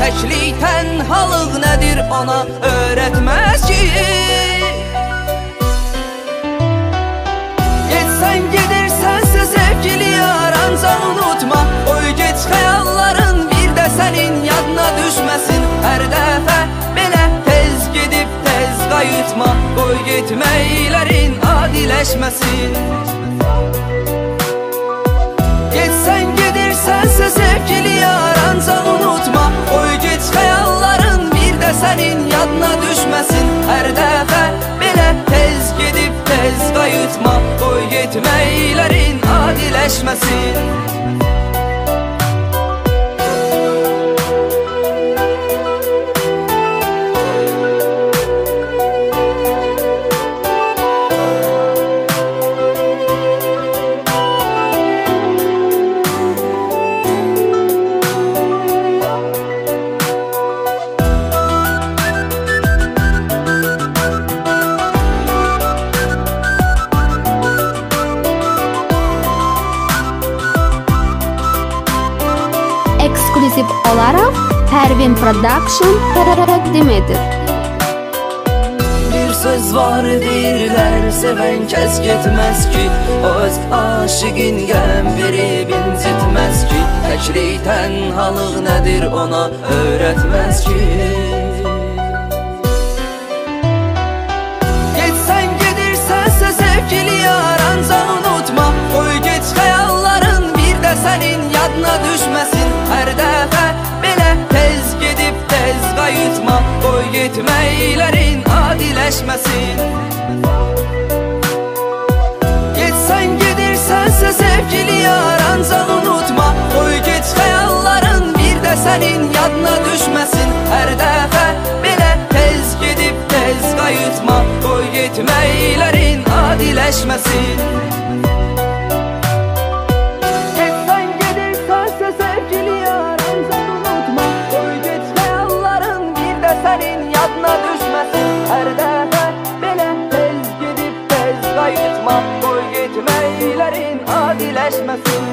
Təklik, tənhalıq nədir ona öyrətməz ki. Getsən gedirsənsə sevgili yar, ancaq unutma, qoy geç xəyalların bir də sənin yadına düşməsin. Hər dəfə belə tez gedib tez qayıtma, qoy getməklərin adiləşməsin. Getsən gedirsənsə sevgili yar, ancaq unutma, qoy geç xəyalların bir də sənin yadına düşməsin. Hər dəfə belə tez gedib tez qayıtma, qoy getməklərin adiləşməsin. Ekskluziv olaraq Pərvin Production təqdim edir. Bir söz var deyirlər, sevən kəs getməz ki, öz aşıqin qəm verib incitməz ki. Təklik, tənhalıq nədir ona öyrətməz ki. Getsən gedirsənsə sevgili yar, ancaq unutma, qoy geç xəyalların bir də sənin yadına düşməsin. Hər dəfə belə tez gedib tez qayıtma, qoy getməklərin adiləşməsin. Getsən gedirsənsə sevgili yar, ancaq unutma, qoy geç xəyalların bir də sənin yadına düşməsin. Hər dəfə belə tez gedib tez qayıtma, qoy getməklərin adiləşməsin. Sənin yadına düşməsin. Hər dəfə belə tez gedib tez qayıtma, qoy getməklərin adiləşməsin.